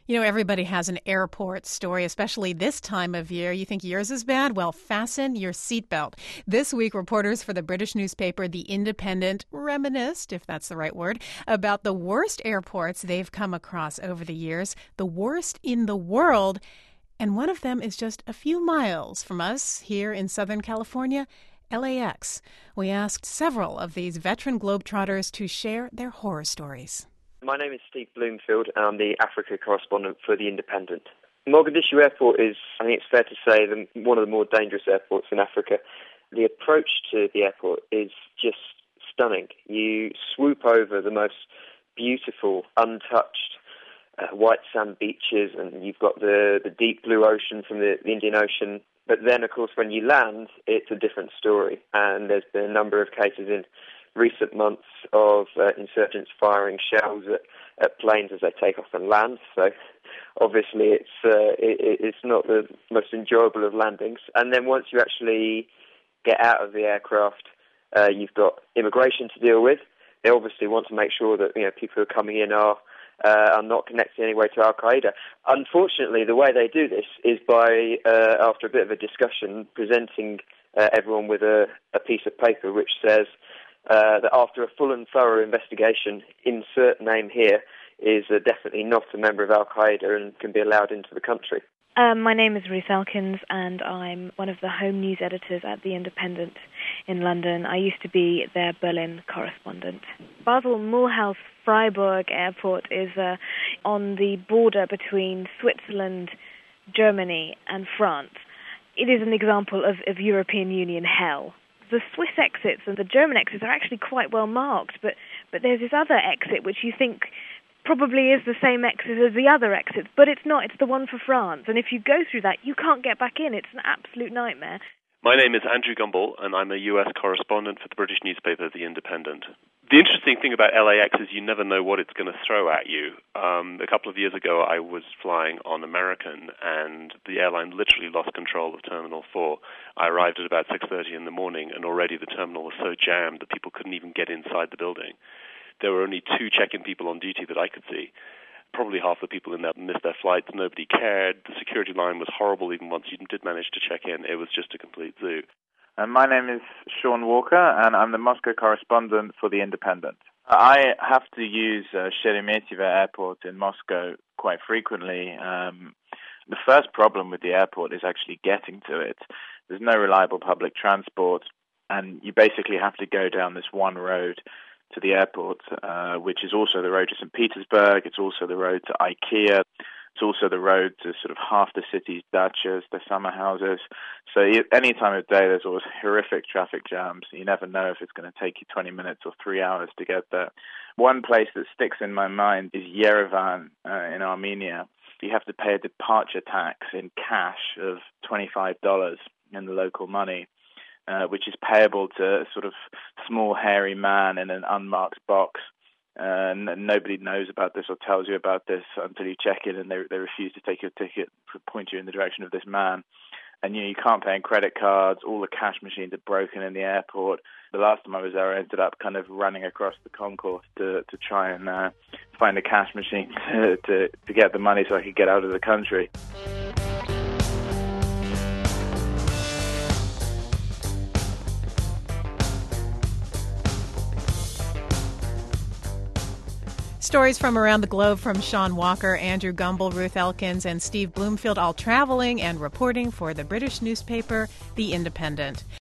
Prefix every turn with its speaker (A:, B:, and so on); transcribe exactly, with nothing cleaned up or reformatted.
A: You know, everybody has an airport story, especially this time of year. You think yours is bad? Well, fasten your seatbelt. This week, reporters for the British newspaper The Independent reminisced, if that's the right word, about the worst airports they've come across over the years, the worst in the world. And one of them is just a few miles from us here in Southern California, L A X. We asked several of these veteran Globetrotters to share their horror stories.
B: My name is Steve Bloomfield, and I'm the Africa correspondent for The Independent. Mogadishu Airport is, I think it's fair to say, the, one of the more dangerous airports in Africa. The approach to the airport is just stunning. You swoop over the most beautiful, untouched uh, white sand beaches, and you've got the, the deep blue ocean from the, the Indian Ocean. But then, of course, when you land, it's a different story. And there's been a number of cases in recent months of uh, insurgents firing shells at, at planes as they take off and land. So obviously it's uh, it, it's not the most enjoyable of landings. And then once you actually get out of the aircraft, uh, you've got immigration to deal with. They obviously want to make sure that you know people who are coming in are uh, are not connected in any way to Al Qaeda. Unfortunately, the way they do this is by uh, after a bit of a discussion, presenting uh, everyone with a, a piece of paper which says Uh, that after a full and thorough investigation, insert name here, is uh, definitely not a member of Al Qaeda and can be allowed into the country.
C: Um, my name is Ruth Elkins, and I'm one of the home news editors at The Independent in London. I used to be their Berlin correspondent. Basel Mulhouse Freiburg Airport is uh, on the border between Switzerland, Germany, and France. It is an example of, of European Union hell. The Swiss exits and the German exits are actually quite well marked, but, but there's this other exit which you think probably is the same exit as the other exits, but it's not. It's the one for France. And if you go through that, you can't get back in. It's an absolute nightmare.
D: My name is Andrew Gumbel, and I'm a U S correspondent for the British newspaper The Independent. The interesting thing about L A X is you never know what it's going to throw at you. Um, a couple of years ago, I was flying on American, and the airline literally lost control of Terminal four. I arrived at about six thirty in the morning, and already the terminal was so jammed that people couldn't even get inside the building. There were only two check-in people on duty that I could see. Probably half the people in there missed their flights. Nobody cared. The security line was horrible even once you did manage to check in. It was just a complete zoo.
E: And my name is Sean Walker, and I'm the Moscow correspondent for The Independent. I have to use uh, Sheremetyevo Airport in Moscow quite frequently. Um, the first problem with the airport is actually getting to it. There's no reliable public transport, and you basically have to go down this one road to the airport, uh, which is also the road to Saint Petersburg. It's also the road to IKEA. It's also the road to sort of half the city's dachas, the summer houses. So any time of day, there's always horrific traffic jams. You never know if it's going to take you twenty minutes or three hours to get there. One place that sticks in my mind is Yerevan uh, in Armenia. You have to pay a departure tax in cash of twenty-five dollars in the local money, uh, which is payable to a sort of small, hairy man in an unmarked box. Uh, and nobody knows about this or tells you about this until you check in, and they they refuse to take your ticket, point you in the direction of this man. And you know, you can't pay in credit cards. All the cash machines are broken in the airport. The last time I was there, I ended up kind of running across the concourse to to try and uh, find a cash machine to, to to get the money so I could get out of the country.
A: Stories from around the globe from Sean Walker, Andrew Gumbel, Ruth Elkins, and Steve Bloomfield, all traveling and reporting for the British newspaper The Independent.